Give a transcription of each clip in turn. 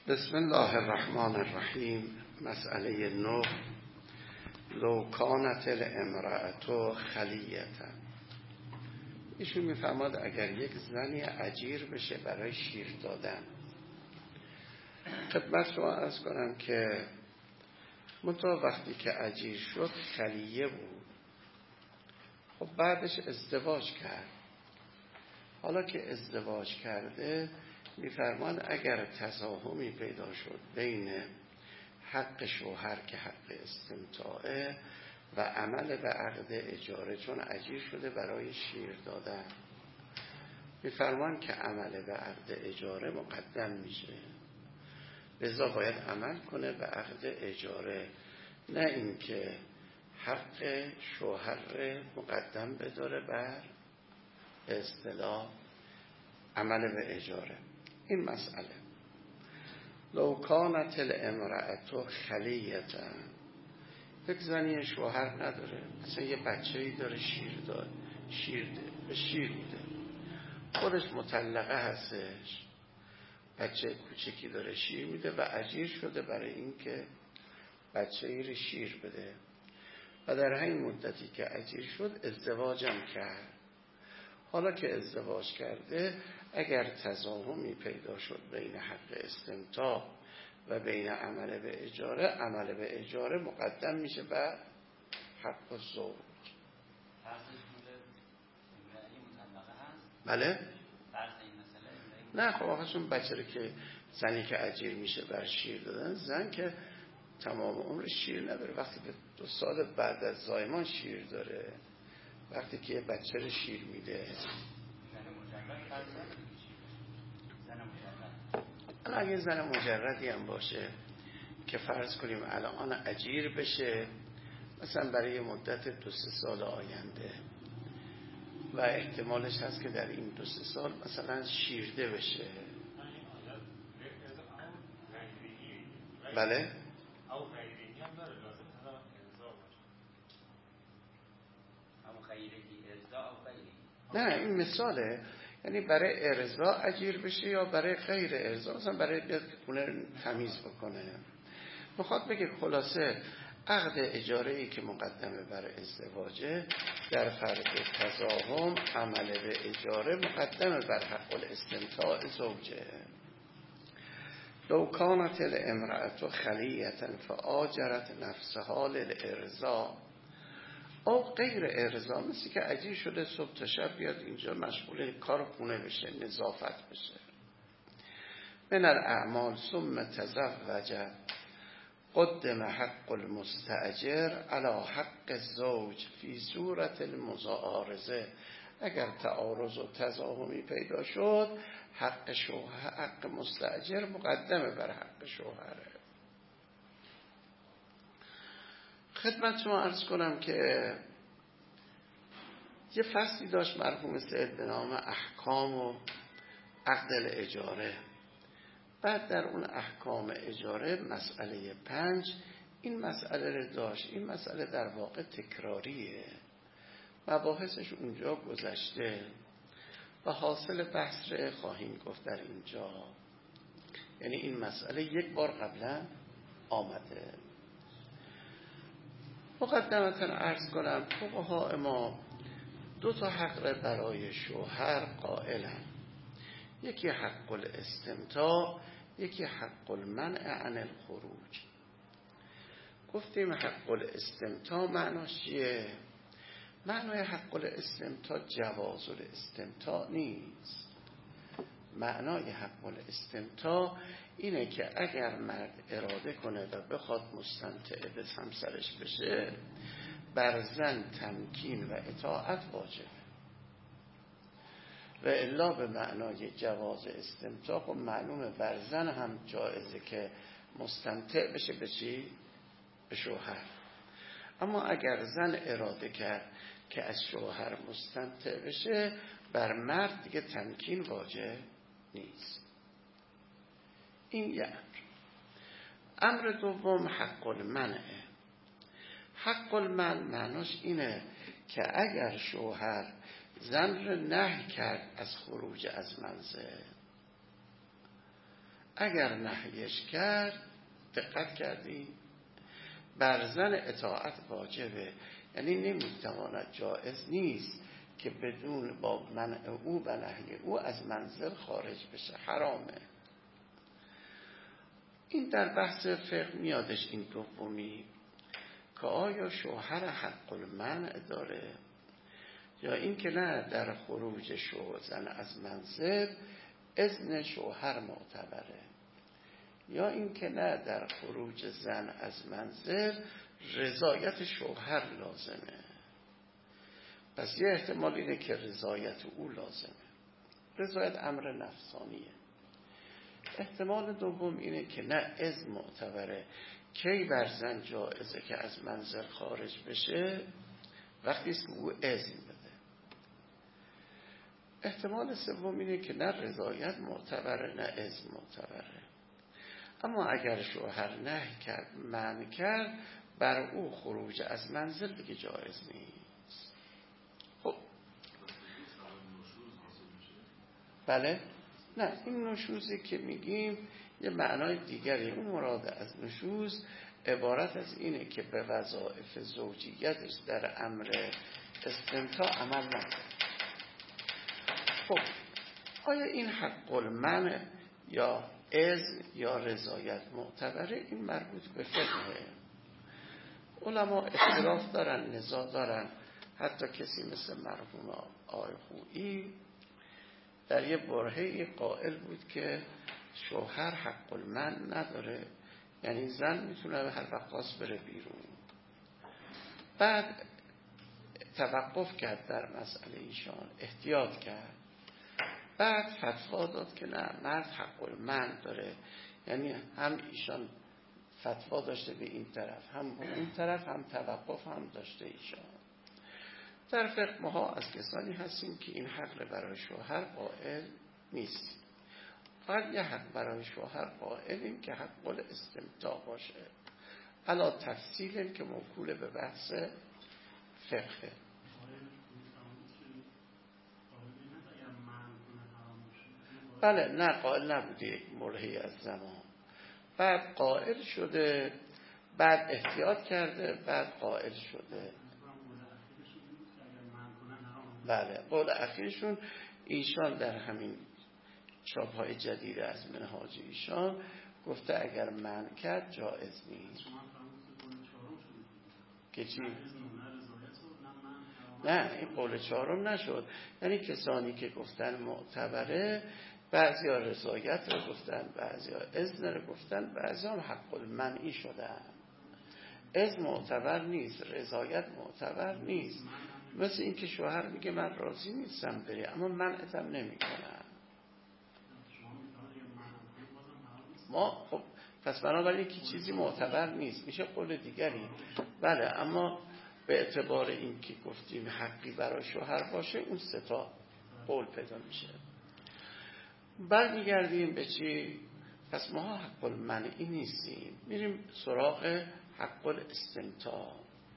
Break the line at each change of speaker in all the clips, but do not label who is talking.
بسم الله الرحمن الرحیم. مسئله 9. لو کانت الامرأة خلیتا. ایشون میفرماد اگر یک زنی اجیر بشه برای شیر دادن. خدمت شما عرض کنم که منتها وقتی که اجیر شد خلیه بود، خب بعدش ازدواج کرد. حالا که ازدواج کرده میفرمان اگر تزاحمی پیدا شد بین حق شوهر که حق استمتاعه و عمل به عقد اجاره، چون اجیر شده برای شیر دادن، میفرمان که عمل به عقد اجاره مقدم میشه، لذا باید عمل کنه به عقد اجاره، نه اینکه حق شوهر مقدم بداره بر اصطلاح عمل به اجاره. این مسئله لو کانت الامرأة خلیتا، یک زنی شوهر نداره، مثلا یه بچه‌ای داره شیر میده، خودش مطلقه هستش، بچه کوچکی داره شیر میده و اجیر شده برای این که بچه‌ای رو شیر بده و در همین مدتی که اجیر شد ازدواجم کرد. حالا که ازدواج کرده اگر تزاحمی پیدا شد بین حق استمتاع و بین عمل به اجاره، عمل به اجاره مقدم میشه بر حق زوج. بله؟ نه خب آقاشون بچه رو که زنی که اجیر میشه بر شیر دادن، زن که تمام عمر شیر نداره، وقتی به 2 سال بعد از زایمان شیر داره، وقتی که بچه رو شیر میده. الان اگه زن مجردی هم باشه که فرض کنیم الان اجیر بشه مثلا برای مدت 2-3 سال آینده و احتمالش هست که در این 2-3 سال مثلا شیرده بشه. بله؟ نه این مثاله، یعنی برای ارضا اجیر بشه یا برای غیر ارضا، مثلا برای بیاد که خونه تمیز بکنه. میخواد بگه خلاصه عقد اجاره‌ای که مقدمه بر ازدواجه در فرض تزاحم عمل به اجاره مقدمه بر حق الاستمتاع زوجه. لو کانت الامرأة خلیة فآجرت نفسها للارضا او غیر ارضا، مثل که اجیر شده صبح تا شب بیاد اینجا مشغول کار خونه بشه، نظافت بشه. من الاعمال ثم تزوج قدم حق المستأجر علی حق الزوج فی صورت المعارضه. اگر تعارض و تزاحمی پیدا شد حق مستأجر مقدمه بر حق شوهره. خدمت شما عرض کنم که یه فصلی داشت مرحوم سید به نام احکام و عقد الاجاره. بعد در اون احکام اجاره مسئله 5 این مسئله رو داشت. این مسئله در واقع تکراریه، مباحثش اونجا گذشته و حاصل بحث رو خواهیم گفت در اینجا. یعنی این مسئله یک بار قبلا آمده. مقدمتا عرض کنم فقها ما 2 حق برای شوهر قائلن، یکی حق الاستمتاع، یکی حق المنع عن الخروج. گفتیم حق الاستمتاع معناش چیه؟ معنای حق الاستمتاع جواز الاستمتاع نیست. معنای حق الاستمتاع اینه که اگر مرد اراده کنه و بخواد مستمتع به همسرش بشه، بر زن تمکین و اطاعت واجبه و الا به معنای جواز استمتاع خب معلومه بر زن هم جایزه که مستمتع بشه به چی؟ به شوهر. اما اگر زن اراده کرد که از شوهر مستمتع بشه، بر مرد دیگه تمکین واجب نیست. این یه امر دوم حق المنعه. حق المنع معناش اینه که اگر شوهر زن رو نهی کرد از خروج از منزل، اگر نهیش کرد، دقت کردی؟ بر زن اطاعت واجبه، یعنی نمیتواند، جایز نیست که بدون با منع او و نهی او از منزل خارج بشه، حرامه. این در بحث فقه میادش این دومی که آیا شوهر حق المنع داره یا این که نه در خروج زن از منزل اذن شوهر معتبره، یا این که نه در خروج زن از منزل رضایت شوهر لازمه. پس یه احتمال اینه که رضایت او لازمه، رضایت امر نفسانیه. احتمال دوم اینه که نه اذن معتبره. کی بر زن جایزه که از منزل خارج بشه؟ وقتی است که او اذن بده. احتمال سوم اینه که نه رضایت معتبره نه اذن معتبره. اما اگر شوهر نهی کرد، منع کرد، بر او خروج از منزل دیگه جایز نیست. خب بله؟ نه، این نشوزی که میگیم یه معنای دیگری. اون مراد از نشوز عبارت از اینه که به وظایف زوجیتش در امر استمتاع عمل نکنه. خب آیا این حق المنع یا اذن یا رضایت معتبره؟ این مربوط به فقهه. علما اختلاف دارن، نزاع دارن. حتی کسی مثل مرحوم آقای خویی در یه برهه‌ای قائل بود که شوهر حق المنع نداره، یعنی زن میتونه هر وقت خواست بره بیرون. بعد توقف کرد در مسئله ایشان، احتیاط کرد. بعد فتوا داد که نه، مرد حق المنع داره، یعنی هم ایشان فتوا داشته به این طرف هم به اون طرف، هم توقف هم داشته ایشان. در فقه ما از کسانی هستیم که این حق برای شوهر قائل نیست. فقط یه حق برای شوهر قائلیم که حق استمتاع باشه. علا تفصیل که موکول به بحث فقه. بله، نه قائل نبوده یک مرحی از زمان، بعد قائل شده، بعد احتیاط کرده، بعد قائل شده. بله، قول اخیرشون ایشان در همین چاپ‌های جدید از منهاج ایشان گفته اگر منع کرد جایز نیست. که چی؟ نه، این قول چهارم نشد. یعنی کسانی که گفتن معتبره، بعضی ها رضایت رو گفتن، بعضی ها اذن رو گفتن، بعضی ها حق المنعی شدن. اذن معتبر نیست، رضایت معتبر نیست. مثل این که شوهر میگه من راضی نیستم بری، اما منعتم نمی کنم. ما خب پس بنابراین که چیزی معتبر نیست، میشه قول دیگری. بله، اما به اعتبار این که گفتیم حقی برای شوهر باشه، اون سه تا قول پیدا میشه. برمیگردیم به چی؟ پس ما حق المنعی نیستیم، میریم سراغ حق الاستمتاع.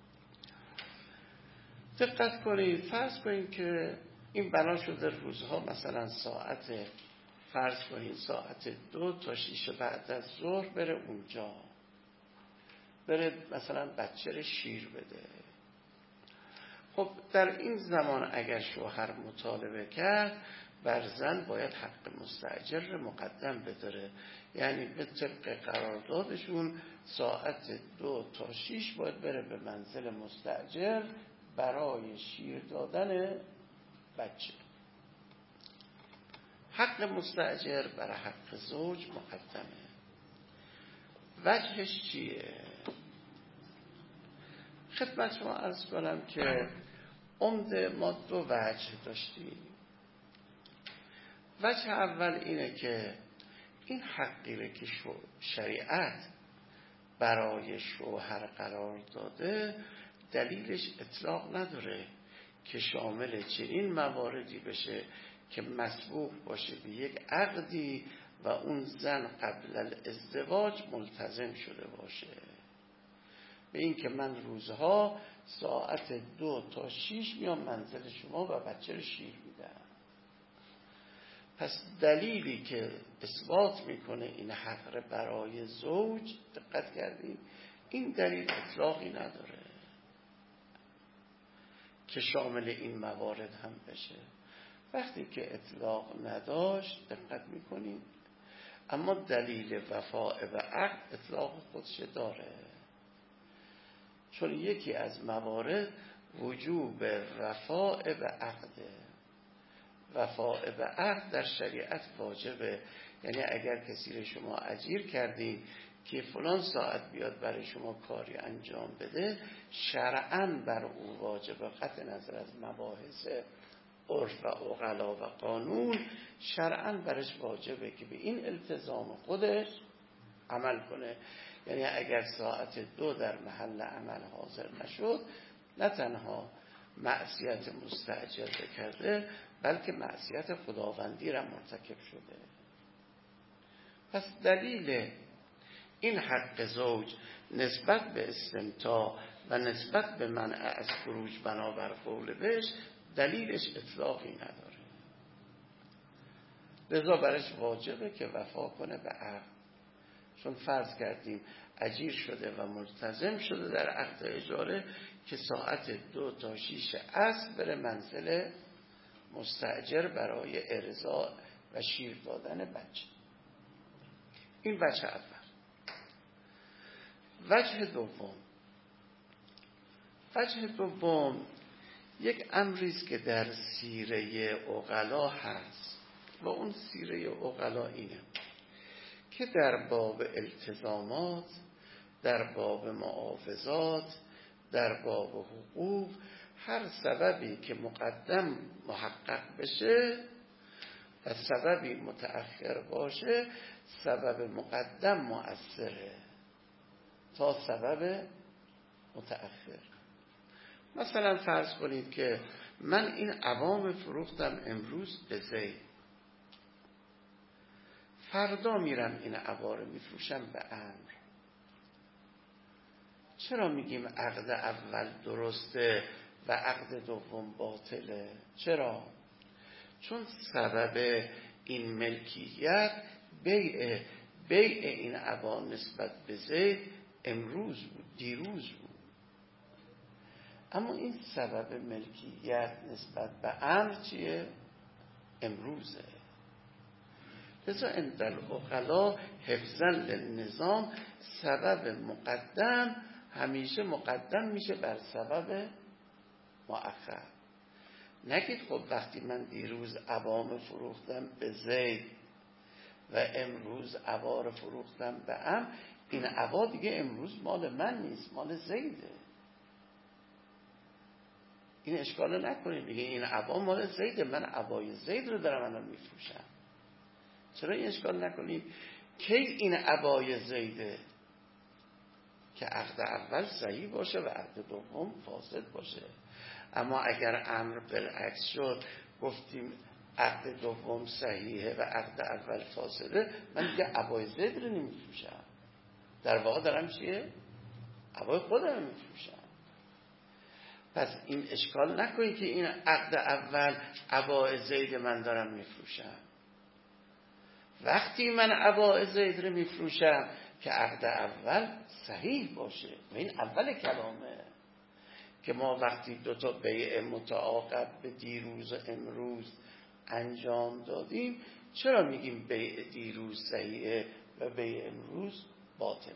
دقت کنید، فرض کنید که این بنا شده روزها مثلا ساعت، فرض کنید ساعت 2 تا 6 بعد از ظهر بره اونجا، بره مثلا بچه رو شیر بده. خب در این زمان اگر شوهر مطالبه کرد، بر زن باید حق مستأجر مقدم بداره، یعنی به طبق قراردادشون ساعت 2 تا 6 باید بره به منزل مستأجر برای شیر دادن بچه. حق مستأجر برای حق زوج مقدمه. وجهش چیه؟ خدمت شما عرض کنم که عمده ما 2 وجه داشتیم. وجه اول اینه که این حقی که شریعت برای شوهر قرار داده دلیلش اطلاق نداره که شامل چنین مواردی بشه که مسبوق باشه به یک عقدی و اون زن قبل الازدواج ملتزم شده باشه به این که من روزها ساعت 2 تا 6 میام منزل شما و بچه رو شیر میدم. پس دلیلی که اثبات میکنه این حق برای زوج، دقت کردید، این دلیل اطلاقی نداره که شامل این موارد هم بشه. وقتی که اطلاق نداشت، دقت میکنید، اما دلیل وفاء و عقد اطلاق خودش داره، چون یکی از موارد وجوب وفاء و عقده. وفاء و عقد در شریعت واجبه، یعنی اگر کسی رو شما اجیر کردین که فلان ساعت بیاد برای شما کاری انجام بده، شرعاً بر او واجبه، قطع نظر از مباحث عرف و عقلا و قانون، شرعاً برش واجبه که به این التزام خودش عمل کنه. یعنی اگر ساعت 2 در محل عمل حاضر نشد، نه تنها معصیت مستأجر کرده، بلکه معصیت خداوندی را مرتکب شده. پس دلیل این حق زوج نسبت به استمتاع و نسبت به منع از خروج بنابر قول بهش، دلیلش اطلاقی نداره، لذا برش واجبه که وفا کنه به عقد. چون فرض کردیم اجیر شده و ملتزم شده در عقد اجاره که ساعت 2 تا 6 عصر بره منزل مستأجر برای ارضاء و شیر دادن بچه. این وجه اول. وجه دوم یک امریست که در سیره عقلا هست و اون سیره عقلا اینه که در باب التزامات، در باب معاوضات، در باب حقوق، هر سببی که مقدم محقق بشه و سببی متأخر باشه، سبب مقدم مؤثره تا سبب متأخر. مثلا فرض کنید که من این عوام فروختم امروز به زید، فردا میرم این عوار میفروشم به عمرو. چرا میگیم عقد اول درسته و عقد دوم باطله؟ چرا؟ چون سبب این ملکیت بیع این عوار نسبت به زید امروز بود، دیروز بود، اما این سبب ملکیت نسبت به عمرو چیه؟ امروزه. لذا عند العقلا حفظاً للنظام، سبب مقدم همیشه مقدم میشه بر سبب مؤخر. نگید خب وقتی من دیروز عوام فروختم به زید و امروز عوار فروختم به عمرو، این عوا دیگه امروز مال من نیست، مال زیده. این اشکال نکنید، دیگه این عوا مال زیده، من عوای زید رو دارم الان میفروشم. چرا این اشکال نکنید؟ کی این عوای زیده؟ که عقد اول صحیح باشه و عقد دوم فاسد باشه. اما اگر امر بالعکس شد، گفتیم عقد دوم صحیحه و عقد اول فاسده، من دیگه عوای زید رو نمیفروشم، در واقع دارم چیه؟ عوای خودم میفروشم. پس این اشکال نکنید که این عقد اول عوای زید من دارم میفروشم. وقتی من عوای زید رو میفروشم که عقد اول صحیح باشه، و این اول کلامه که ما وقتی 2 تا بیع متعاقب به دیروز و امروز انجام دادیم، چرا میگیم بیع دیروز صحیحه و بیع امروز باطله؟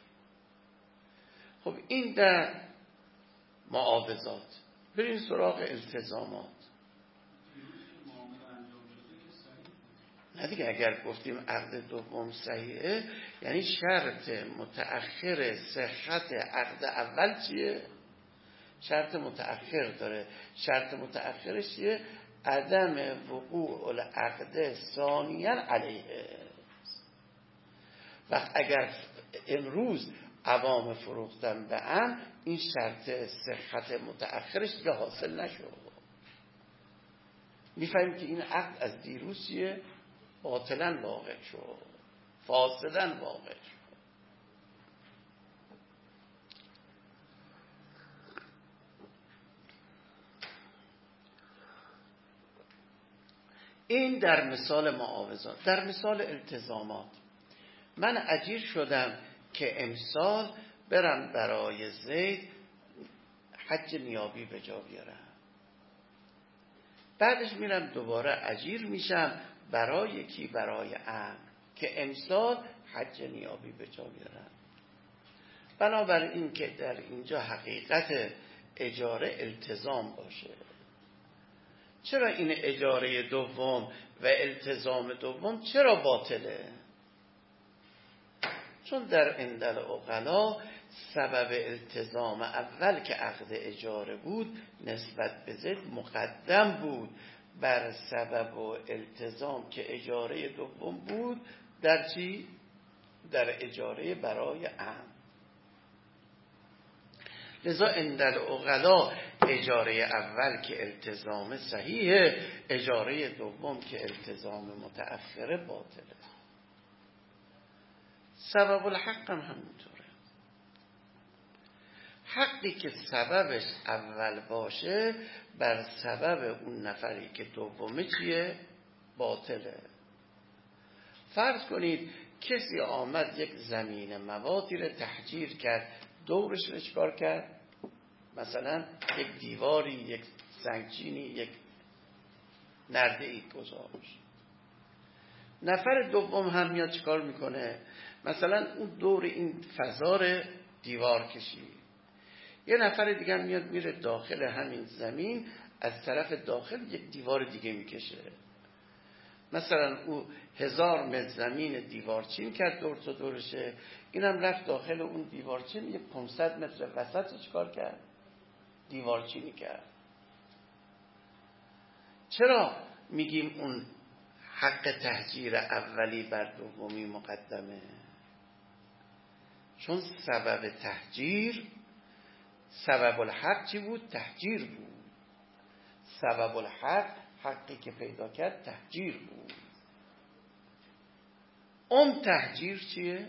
خب این در معاوضات. بریم سراغ التزامات. نه دیگه، اگر گفتیم عقد دوم صحیحه، یعنی شرط متأخر صحت عقد اول چیه؟ شرط متأخر داره. شرط متأخرش چیه؟ عدم وقوع العقد ثانیاً علیه. وقت اگر امروز عوام فروختن به عمرو، این شرط صحت متأخرش دیگه حاصل نشد. میفهمیم که این عقد از دیروز چیه؟ باطلاً واقع شد، فاسداً واقع شد. این در مثال معاوضات. در مثال التزامات، من اجیر شدم که امسال برم برای زید حج نیابی به جا بیارم، بعدش میرم دوباره اجیر میشم برای کی؟ برای عمرو که امسال حج نیابی به جا بیارم. بنابراین که در اینجا حقیقت اجاره التزام باشه. چرا این اجاره دوم و التزام دوم چرا باطله؟ چون در عند العقلا سبب التزام اول که عقد اجاره بود نسبت به زید مقدم بود بر سبب و التزام که اجاره دوم بود در چی؟ در اجاره برای عمرو. لذا عند العقلا اجاره اول که التزام صحیحه، اجاره دوم که التزام متأخره باطله. سبب الحق هم همونطوره. حقی که سببش اول باشه بر سبب اون نفری که دومه چیه؟ باطله. فرض کنید کسی آمد یک زمین موادی رو تحجیر کرد، دورش رو چکار کرد؟ مثلا یک دیواری، یک سنگچینی، یک نرده‌ای گذاشت. نفر دوم هم میاد چکار میکنه؟ مثلا اون دور این فضا رو دیوار کشید. یه نفر دیگه میاد میره داخل همین زمین، از طرف داخل یک دیوار دیگه میکشه. مثلا او 1000 متر زمین دیوارچین کرد دور تا دورشه، اینم رفت داخل اون دیوارچین یک 500 متر وسط چیکار کرد؟ دیوارچینی کرد. چرا میگیم اون حق تحجیر اولی بر دومی مقدمه؟ چون سبب تحجیر، سبب الحق چی بود؟ تحجیر بود. سبب الحق حقی که پیدا کرد تحجیر بود. اون تحجیر چیه؟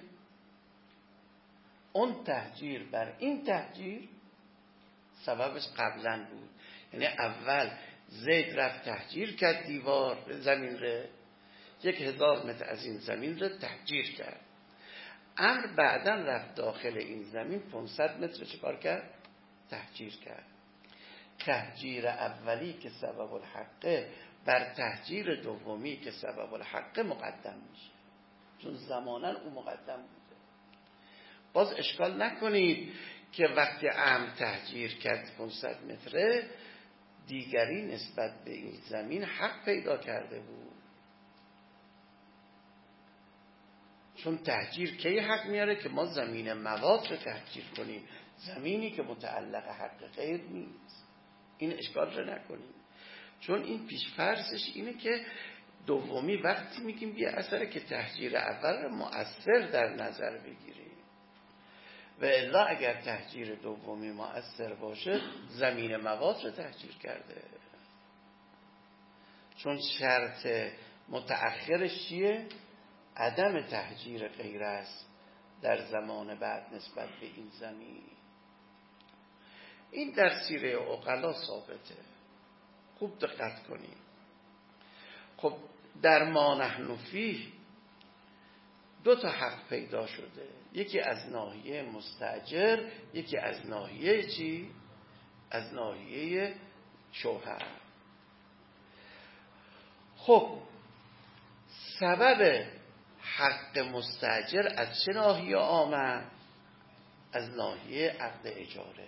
اون تحجیر بر این تحجیر سببش قبلا بود. یعنی اول زید رفت تحجیر کرد دیوار زمین ره، 1000 متر از این زمین ره تحجیر کرد. عمرو بعدا رفت داخل این زمین 500 متر چکار کرد؟ تحجیر کرد. تحجیر اولی که سبب الحقه بر تحجیر دومی که سبب الحقه مقدم میشه، چون زمانا او مقدم بوده. باز اشکال نکنید که وقتی عمرو تحجیر کرد 500 متره، دیگری نسبت به این زمین حق پیدا کرده بود. چون تحجیر کی حق میاره؟ که ما زمین مواد رو تحجیر کنیم، زمینی که متعلق حق غیر نیست. این اشکال رو نکنیم، چون این پیش‌فرضش اینه که دومی وقتی میگیم بی اثره که تحجیر اول رو مؤثر در نظر بگیریم، و الا اگر تحجیر دومی مؤثر باشه زمین مواد رو تحجیر کرده. چون شرط متأخرش چیه؟ عدم تحجیر غیر است در زمان بعد نسبت به این زمین. این در سیره عقلا ثابته، خوب دقت کنیم. خب در ما نحن فیه 2 تا حق پیدا شده، یکی از ناحیه مستاجر، یکی از ناحیه چی؟ از ناحیه شوهر. خب سبب حق مستاجر از چه ناحیه آمد؟ از ناحیه عقد اجاره.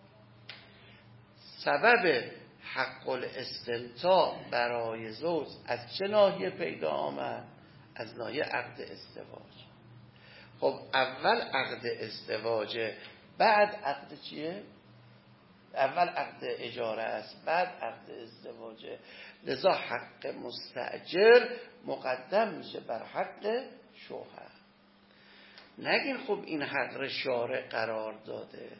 سبب حق الاستمتاع برای زوج از چه ناحیه پیدا آمد؟ از ناحیه عقد ازدواج. خب اول عقد ازدواج، بعد عقد چیه؟ اول عقد اجاره است، بعد عقد ازدواجه. لذا حق مستاجر مقدم میشه بر حق شوهر. نگین خب این حق شارع قرار داده،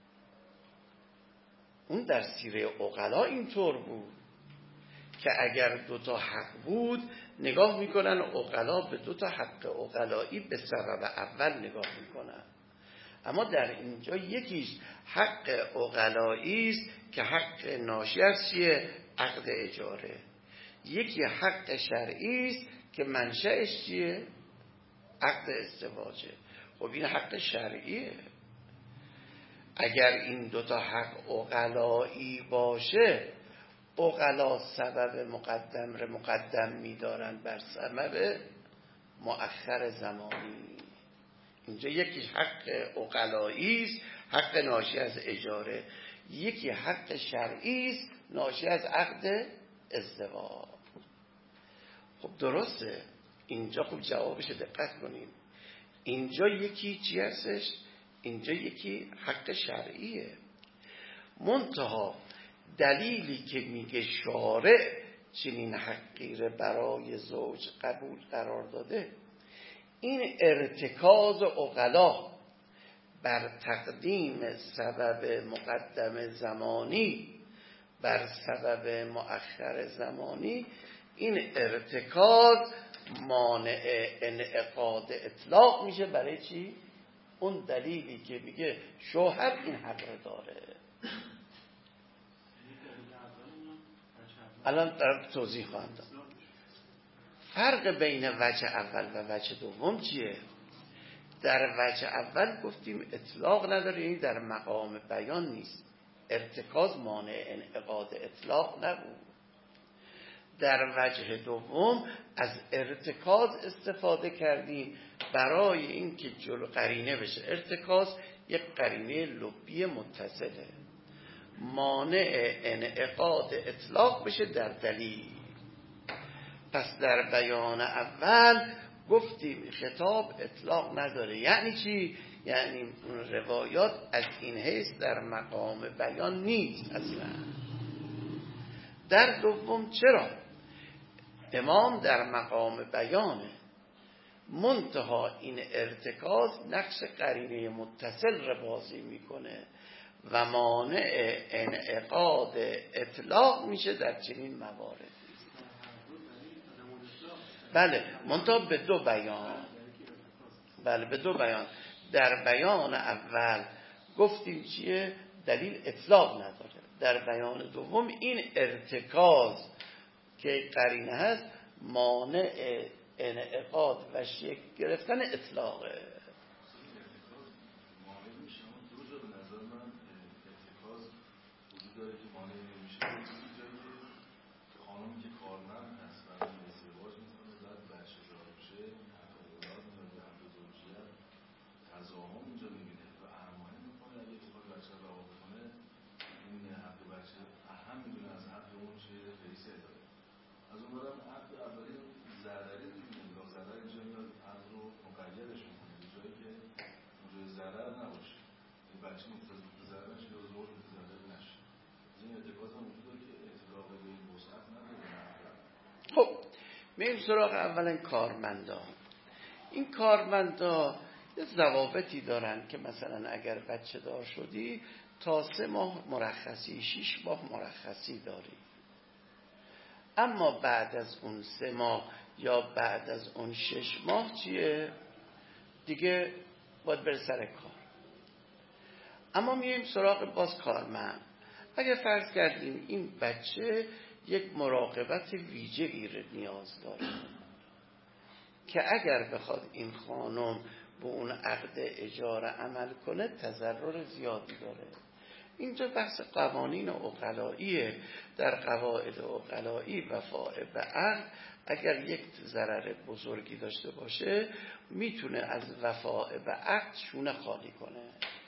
اون در سیره عقلا اینطور بود که اگر 2 تا حق بود نگاه میکنن عقلا به 2 تا حق عقلایی به سبب اول نگاه میکنن. اما در اینجا یکیش حق عقلایی است که حق ناشی از چیه؟ عقد اجاره. یکی حق شرعی است که منشأش چیه؟ عقد ازدواجه. خب این حق شرعیه. اگر این دوتا حق عقلایی باشه، عقلا سبب مقدم می‌دارن بر سبب مؤخر زمانی. اینجا یکی حق عقلایی است، حق ناشی از اجاره، یکی حق شرعی است ناشی از عقد ازدواج. خب درسته، اینجا خوب جوابش دقت کنیم. اینجا یکی چی هستش؟ اینجا یکی حق شرعیه. منتها دلیلی که میگه شارع چنین حقی را برای زوج قبول قرار داده، این ارتکاز عقلا بر تقدیم سبب مقدم زمانی بر سبب مؤخر زمانی، این ارتکاز مانع انعقاد اطلاق میشه. برای چی؟ اون دلیلی که میگه شوهر این حق رو داره. الان دارم توضیح خواهم داد. فرق بین وجه اول و وجه دوم چیه؟ در وجه اول گفتیم اطلاق نداره، یعنی در مقام بیان نیست، ارتکاز مانع انعقاد اطلاق نبود. در وجه دوم از ارتکاز استفاده کردیم برای اینکه جلو قرینه بشه. ارتکاز یک قرینه لبی متصله، مانع انعقاد اطلاق بشه در دلیل. پس در بیان اول گفتیم خطاب اطلاق نداره. یعنی چی؟ یعنی اون روایات از این حیث در مقام بیان نیست اصلا. در دوم چرا؟ امام در مقام بیانه، منتها این ارتکاز نقش قرینه متصل را بازی میکنه و مانع انعقاد اطلاق میشه در چنین مواردی. بله، منتها به دو بیان. بله، به دو بیان. در بیان اول گفتیم چیه؟ دلیل اطلاق نداره. در بیان دوم این ارتکاز که قرینه هست مانع انعقاد و شکل گرفتن اطلاقه. خب میریم سراغ اولا کارمندا. این کارمندا یه ضوابطی دارن که مثلا اگر بچه دار شدی تا 3 ماه مرخصی، 6 ماه مرخصی داری، اما بعد از اون 3 ماه یا بعد از اون 6 ماه چیه؟ دیگه باید بره سر کار. اما میریم سراغ باز کارمند. اگر فرض کردیم این بچه یک مراقبت ویژه‌ای رو نیاز داره که اگر بخواد این خانم به اون عقد اجاره عمل کنه تضرر زیادی داره. اینجا بحث قوانین عقلاییه. در قواعد عقلایی وفاء به عقد اگر یک ضرر بزرگی داشته باشه میتونه از وفاء به عقد شونه خالی کنه.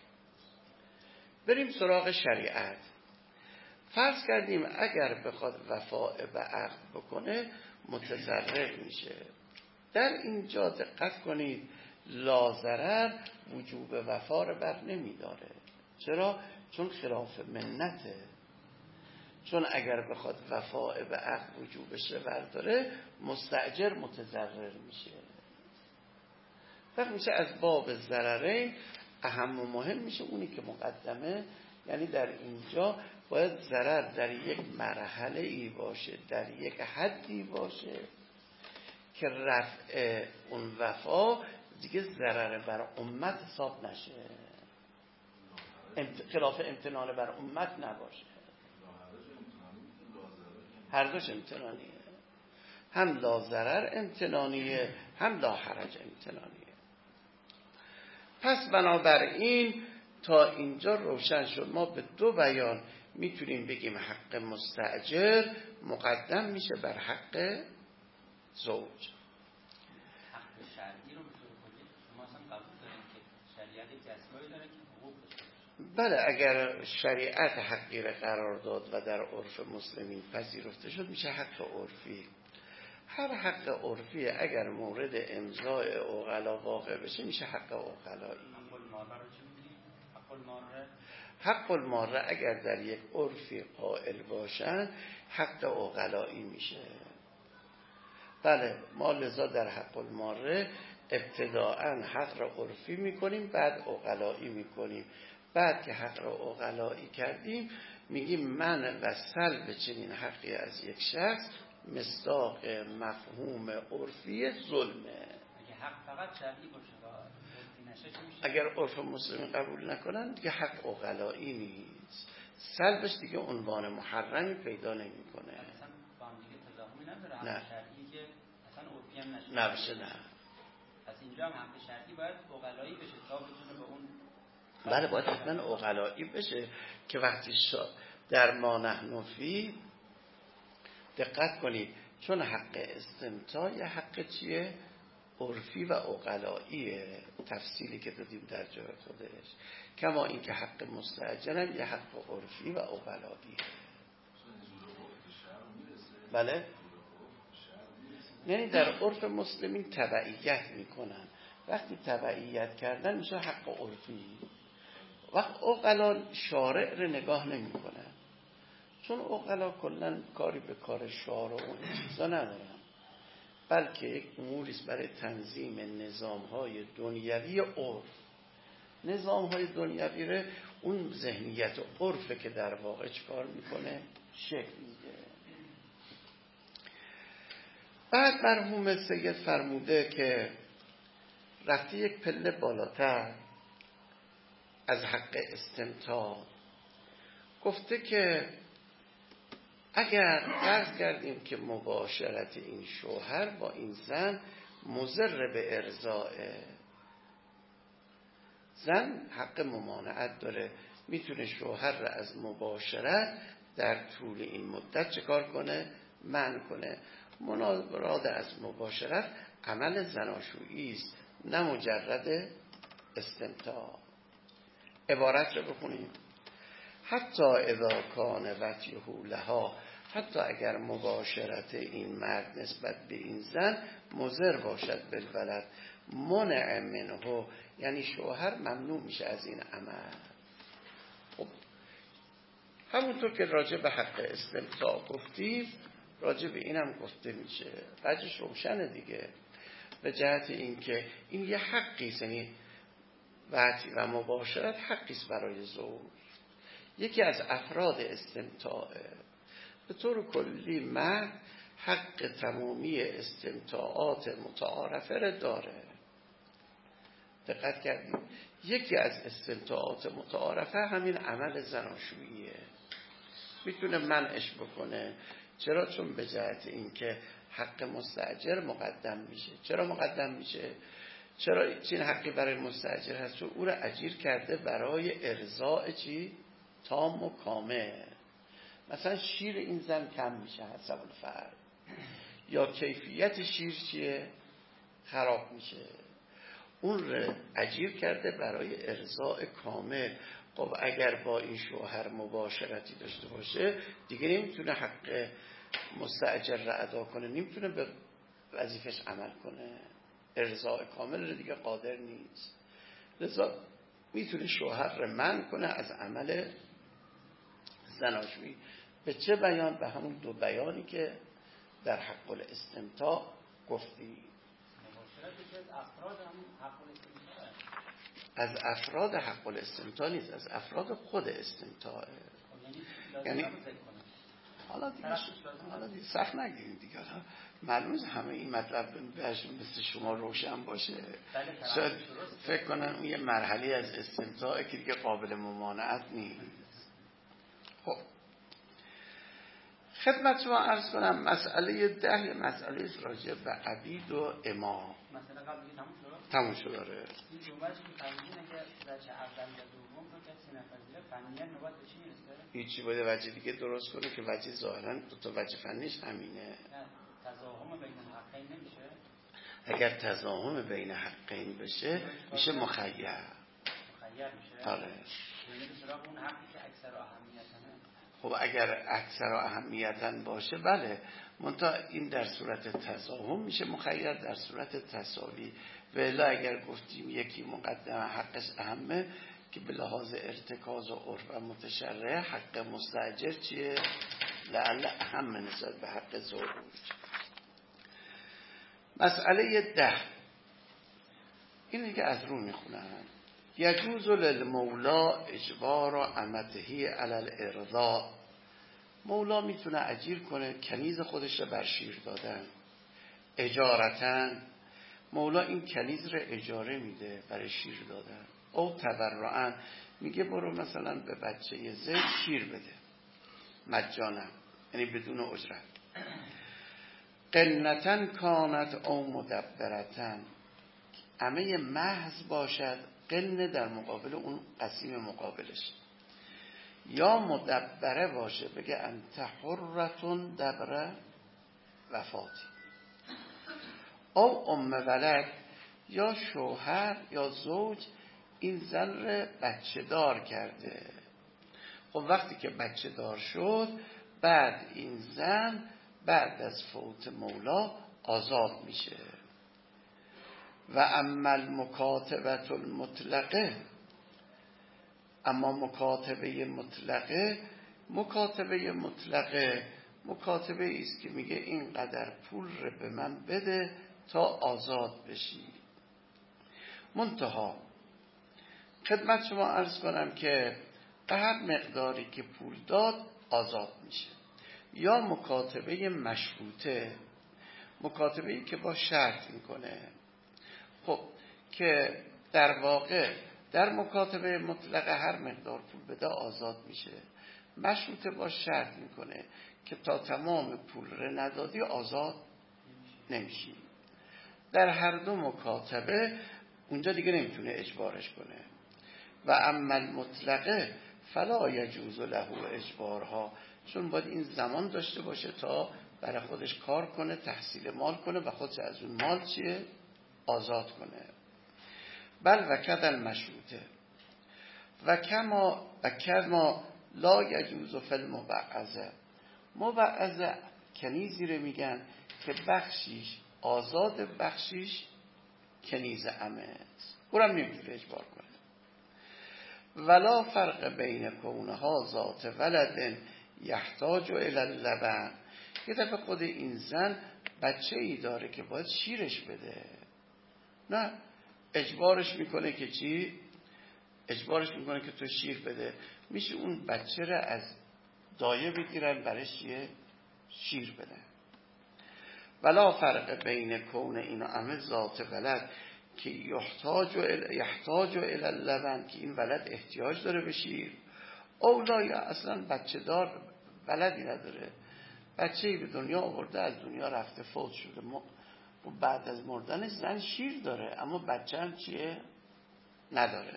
بریم سراغ شریعت. فرض کردیم اگر بخواد وفاء به عقد بکنه متضرر میشه. در اینجا دقت کنید، لا ضرر وجوب وفا رو بر نمیداره. چرا؟ چون خلاف منته. چون اگر بخواد وفاء به عقد وجوبش رو برداره مستأجر متضرر میشه. فقط میشه از باب ضررین اهم و مهم میشه اونی که مقدمه. یعنی در اینجا باید ضرر در یک مرحله ای باشه، در یک حدی باشه که رفع اون وفا دیگه ضرر بر امت حساب نشه، خلاف امتنان بر امت نباشه. هر دوش امتنانیه. هم لا ضرر امتنانیه، هم لا حرج امتنانیه. پس بنابراین تا اینجا روشن شد ما به دو بیان میتونیم بگیم حق مستأجر مقدم میشه بر حق زوج.
حق شرعی رو به طور کلی شما اصلا قبول دارید که شریعت جزایی داره که حقوق بشه؟
بله، اگر شریعت حقی قرار داد و در عرف مسلمین پذیرفته شد میشه حق عرفی. هر حق عرفی اگر مورد امضای عقلا واقع بشه میشه حق عقلایی.
حق الماره رو چی میگی؟ حق الماره؟
حق الماره اگر در یک عرفی قائل باشن حق عقلایی میشه. بله، ما لذا در حق الماره ابتداءً حق را عرفی میکنیم، بعد عقلایی میکنیم. بعد که حق را عقلایی کردیم میگیم من و سلب چنین حقی از یک شخص مصداق مفهوم عرفی ظلمه.
اگه حق فقط شرعی باشه و عرفی نشه چی میشه؟
اگر عرف مسلمین قبول نکنن دیگه حق عقلایی نیست، سلبش دیگه عنوان محرمی پیدا نمیکنه.
اصلا با هم دیگه تضاهمی نداره.
نه.
حق شرعی که اصلا عرفی هم نشه.
نه.
پس اینجا هم حق شرعی باید عقلایی بشه تا بتونه به اون.
بله، باید حتما عقلایی بشه که وقتی در ما نحن فی دقت کنید، چون حق استمتاع یه حق چیه؟ عرفی و عقلاییه، تفصیلی که دادیم در جای خودش. کما این که حق مستأجر هم یه حق عرفی و عقلاییه. بله؟ یعنی در عرف مسلمین تبعیت میکنن، وقتی تبعیت کردن میشه حق عرفی. وقت عقلا شارع رو نگاه نمیکنن، چون عقلا کلن کاری به کار شارع و این چیزا ندارن، بلکه یک اموریست برای تنظیم نظام‌های دنیوی عرف. نظام‌های دنیوی رو اون ذهنیت و عرفه که در واقع چکار میکنه؟ شکل میده. بعد مرحوم سید فرموده که رفتی یک پله بالاتر از حق استمتاع، گفته که اگر فرض کردیم که مباشرت این شوهر با این زن مضر به ارضائه، زن حق ممانعت داره، میتونه شوهر را از مباشرت در طول این مدت چه کار کنه؟ منع کنه. مراد از مباشرت عمل زناشویی است، نه مجرد استمتاع. عبارت رو بخونیم: حتی اذا کان وطیه لها، حتی اگر مباشرت این مرد نسبت به این زن مضر باشد بالولد منع منه، یعنی شوهر ممنوع میشه از این عمل. خب همونطور که راجع به حق استمتاع گفتیم، راجع به اینم گفته میشه. وجهش روشنه دیگه، به جهت این که این یه حقیست، یعنی وطی و مباشرت حقیست برای زوج، یکی از افراد استمتاعه. به طور کلی مرد حق تمامی استمتاعات متعارفه داره. دقت کردیم؟ یکی از استمتاعات متعارفه همین عمل زناشوییه، میتونه منعش بکنه. چرا؟ چون به جهت این که حق مستأجر مقدم میشه. چرا مقدم میشه؟ چرا چین حقی برای مستأجر هست؟ چون او را اجیر کرده برای ارضاء چی؟ تام و کامل. مثلا شیر این زن کم میشه حسب الفرد، یا کیفیت شیر چیه؟ خراب میشه. اون را اجیر کرده برای ارضاء کامل. خب اگر با این شوهر مباشرتی داشته باشه دیگه نمیتونه حق مستأجر را ادا کنه، نمیتونه به وظیفش عمل کنه، ارضاء کامل رو دیگه قادر نیست. لذا میتونه شوهر را منع کنه از عمل زناشویی. به چه بیان؟ به همون دو بیانی که در حق الاستمتاع گفتی. از افراد حق الاستمتاع نیست، از افراد خود استمتاعه. یعنی حالا دیگه سخت نگیریم دیگه، معلومه همه این مطلب بهشون مثل شما روشن باشه. شاید فکر کنن اون یه مرحله از استمتاعه که دیگه قابل ممانعت نیست. خب خدمت شما عرض کنم مسئله 10 مسئله راجع به عبید و امام.
مسئله قبل دیگه
تموم شد. داره
این جمله‌اش که فرمودین که بچه اول و دوم رو کسی نپذیره فنیاً نوبت به چی میرسه؟
هیچی باید وجه دیگه درست کنه که وجه ظاهراً دو تا وجه فنیش همینه.
نه تضاهم بین حقین نمیشه؟
اگر تضاهم بین حقین بشه میشه مخیر.
مخیر میشه؟
آره.
یعنی به سراغ اون حقی که اکثر اهمیتنه.
خب اگر اکثر اهمیتن باشه بله، منتها این در صورت تضاهم میشه مخیر، در صورت تساوی. و الا اگر گفتیم یکی مقدم حقش اهمه که به لحاظ ارتکاز و عرف و متشرع حق مستاجر چیه؟ لعل اهم نسبت به حق زوج. مسئله 10 این دیگه از رو میخونم. یجوز للمولا اجبار امته علی الارضاء. مولا میتونه اجیر کنه کنیز خودش رو بر شیر دادن. اجارتن، مولا این کنیز رو اجاره میده برای شیر دادن. او تبرعن، میگه برو مثلا به بچه زید شیر بده مجانا، یعنی بدون اجرت. قنتن کانت او مدبرتن، عمه محض باشد، قنه در مقابل اون قسیم مقابلش، یا مدبره باشه بگه انت حرتون دبره وفاتی. او ام ولد، یا شوهر یا زوج این زن رو بچه دار کرده. خب وقتی که بچه دار شد بعد این زن بعد از فوت مولا آزاد میشه. و اما المکاتبه المطلقه، اما مکاتبه مطلقه مکاتبه ایست که میگه اینقدر پول رو به من بده تا آزاد بشی. منتها خدمت شما عرض کنم که به هر مقداری که پول داد آزاد میشه. یا مکاتبه مشروطه، مکاتبه‌ای که با شرط میکنه. خب که در واقع در مکاتبه مطلقه هر مقدار پول بده آزاد میشه. مشروطه با شرط میکنه که تا تمام پول رو ندادی آزاد نمیشی. در هر دو مکاتبه اونجا دیگه نمیتونه اجبارش کنه. و اما المطلقه فلا یجوز له اجبارها، چون باید این زمان داشته باشه تا برای خودش کار کنه، تحصیل مال کنه و خودش از اون مال چیه؟ آزاد کنه. بل و کد المشروطه و کما لا یجوز فی المبعضه. مبعضه کنیزی رو میگن که بخشیش آزاد، بخشیش کنیز عمه است، اونم نمیتونه اجبار کنه. ولا فرق بین کونها ذات ولد یحتاج الی اللبن، یه دفعه خود این زن بچه ای داره که باید شیرش بده، نه اجبارش میکنه که چی؟ اجبارش میکنه که تو شیر بده، میشه اون بچه را از دایه بگیرن برش چیه؟ شیر بده. ولا فرق بین کون اینا همه ذات ولد که یحتاج الی اللبن، که این ولد احتیاج داره به شیر، اولا یا اصلا بچه دار ولدی نداره، بچه‌ای به دنیا آورده از دنیا رفته فوت شده، بعد از مردنش زن شیر داره اما بچه هم چیه؟ نداره.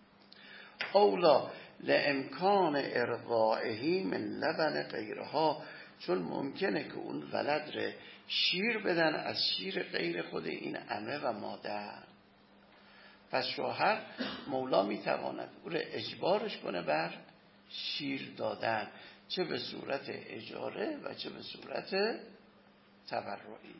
اولا لامکان ارضاعه من لبن غیرها، چون ممکنه که اون ولد ره شیر بدن از شیر غیر خود این عمه و مادر. پس شوهر مولا میتواند او را اجبارش کنه بر شیر دادن، چه به صورت اجاره و چه به صورت تبرعی.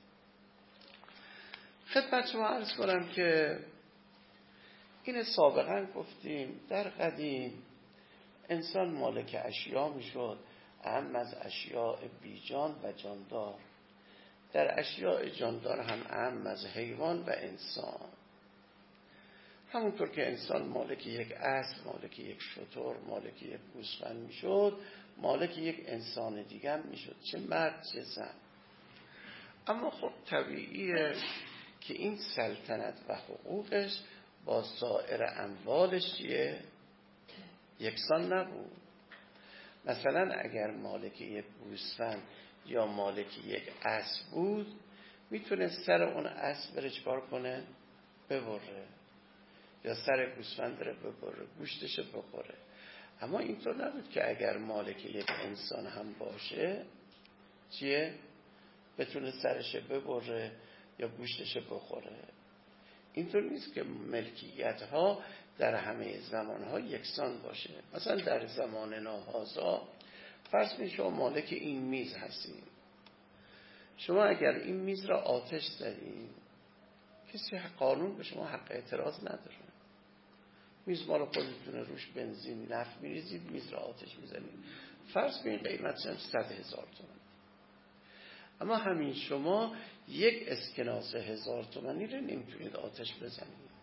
خدمت شما عرض کنم که این سابقا گفتیم در قدیم انسان مالک اشیا میشد، اهم از اشیاء بیجان و جاندار. در اشیاء جاندار هم اهم از حیوان و انسان. همونطور که انسان مالک یک اسب، مالک یک شتر، مالک یک گوسفند میشد، مالک یک انسان دیگه هم میشد، چه مرد چه زن. اما خب طبیعیه که این سلطنت و حقوقش با سایر اموالش یکسان نبود. مثلا اگر مالک یک گوسفند یا مالک یک اسب بود، میتونه سر اون اسب بره چکار کنه؟ ببره، یا سر گوسفند بره ببره، گوشتش بخوره. اما اینطور نبود که اگر مالک یک انسان هم باشه چیه؟ بتونه سرش ببره یا گوشتش بخوره. اینطور نیست که ملکیت ها در همه زمان ها یکسان باشه. مثلا در زمان ناهازا فرض کنید شما مالک این میز هستید، شما اگر این میز را آتش زدید، کسی قانون به شما حق اعتراض نداره. میز مال خودتونه، روش بنزین نفت میریزید، میز را آتش میزنید، فرض کنید قیمتش 100,000 تومان. اما همین شما یک اسکناس 1000 تومانی رو نمیتونید آتش بزنید.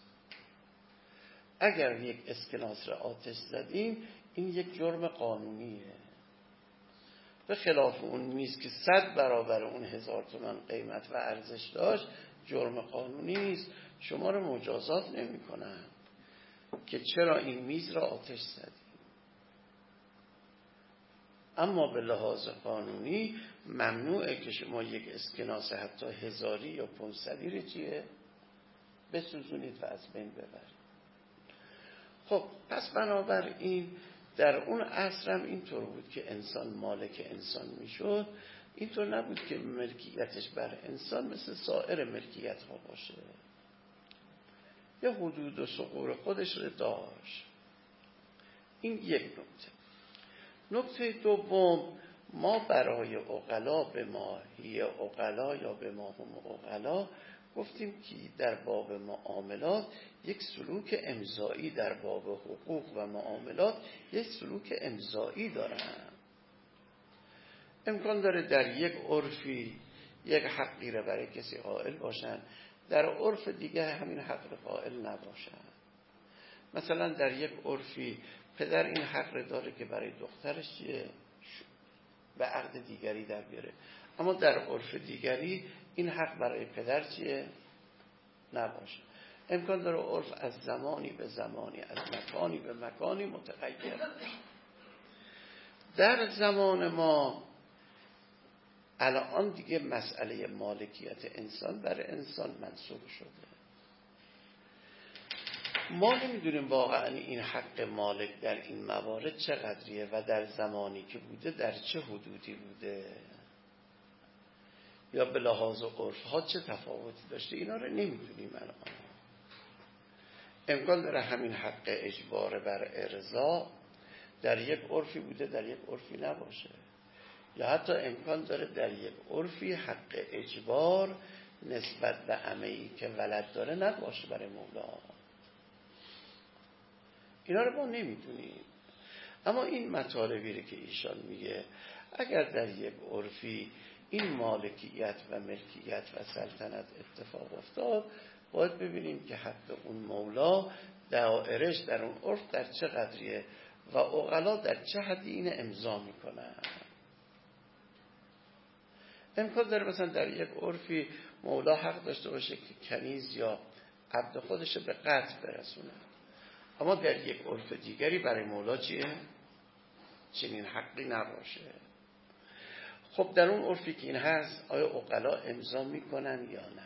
اگر یک اسکناس را آتش زدین، این یک جرم قانونیه، به خلاف اون میز که 100 برابر اون 1000 تومان قیمت و ارزش داشت، جرم قانونی نیست، شما رو مجازات نمی کنن که چرا این میز را آتش زدید. اما به لحاظ قانونی ممنوعه که شما یک اسکناس حتی 1000 یا 500 رو چیه؟ بسوزونید و از بین ببرید. خب پس بنابراین در اون عصر هم اینطور بود که انسان مالک انسان میشد. اینطور نبود که ملکیتش بر انسان مثل سایر ملکیت ها باشه، یه حدود و ثغور خودش رو داشت. این یک نکته. نکته دوم، ما برای عقلا به ماهی عقلا یا به ما هم عقلا گفتیم که در باب معاملات یک سلوک امضایی، در باب حقوق و معاملات یک سلوک امضایی دارن. امکان داره در یک عرفی یک حقی رو برای کسی قائل باشن، در عرف دیگه همین حق رو قائل نباشن. مثلا در یک عرفی پدر این حق رو داره که برای دخترش به عقد دیگری در بیاره، اما در عرف دیگری این حق برای پدر چیه؟ نباشه. امکان داره عرف از زمانی به زمانی، از مکانی به مکانی متغیر باشه. در زمان ما الان دیگه مسئله مالکیت انسان بر انسان منسوخ شده. ما نمیدونیم واقعا این حق مالک در این موارد چقدریه و در زمانی که بوده در چه حدودی بوده، یا به لحاظ عرف ها چه تفاوتی داشته، اینا رو نمیدونیم الان. امکان داره همین حق اجبار بر ارضا در یک عرفی بوده در یک عرفی نباشه، یا حتی امکان داره در یک عرفی حق اجبار نسبت به عمه‌ای که ولد داره نباشه برای مولا. اینا رو ما نمیدونیم. اما این مطالبی رو که ایشان میگه، اگر در یک عرفی این مالکیت و ملکیت و سلطنت اتفاق افتاد، باید ببینیم که حق اون مولا دائرش در اون عرف در چه قدریه و عقلا در چه حدی این امضا میکنن. امکان داره مثلا در یک عرفی مولا حق داشته باشه که کنیز یا عبد خودش به قتل برسونه، اما در یک عرف دیگری برای مولا چیه؟ چنین حقی نباشه. خب در اون عرفی که این هست، آیا عقلا امضا میکنن یا نه؟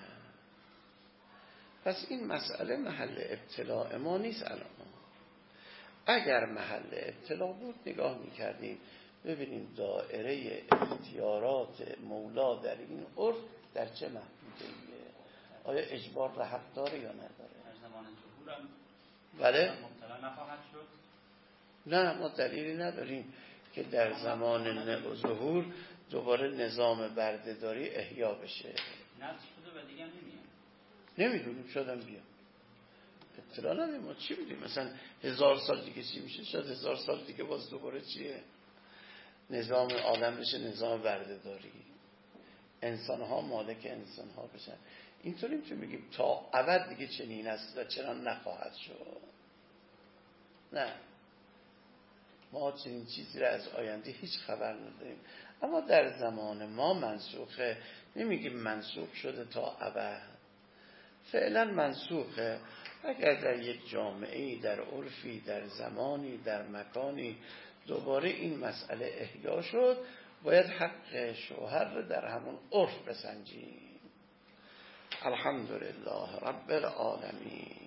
پس این مسئله محل ابتلاء ما نیست الان. اگر محل ابتلاء بود نگاه میکردیم ببینیم دائره اختیارات مولا در این عرف در چه محدوده‌ایه، آیا اجبار را حق داره یا نداره.
در زمان ظهور هم
بله؟
مبتلا نخواهد شد؟
نه، ما دلیلی نداریم که در زمان ظهور دوباره نظام بردهداری احیا بشه.
نفس شده و دیگه نمیاد.
نمیدونیم، شادم بیا اطلاع نداریم. ما چی میدونیم مثلا 1000 سال دیگه چی میشه؟ شاید 1000 سال دیگه باز دوباره چیه؟ نظام عالم بشه نظام بردهداری، انسان ها مالک انسان ها بشن. اینطوریم که میگیم تا ابد دیگه چنین است و چرا نخواهد شد. نه، ما چنین چیزی را از آینده هیچ خبر نداریم. اما در زمان ما منسوخه، نمیگیم منسوخ شده تا ابد، فعلا منسوخه. اگر در یک جامعه، در عرفی، در زمانی، در مکانی دوباره این مسئله احیا شد، باید حق شوهر رو در همون عرف بسنجیم. الحمدلله رب العالمین.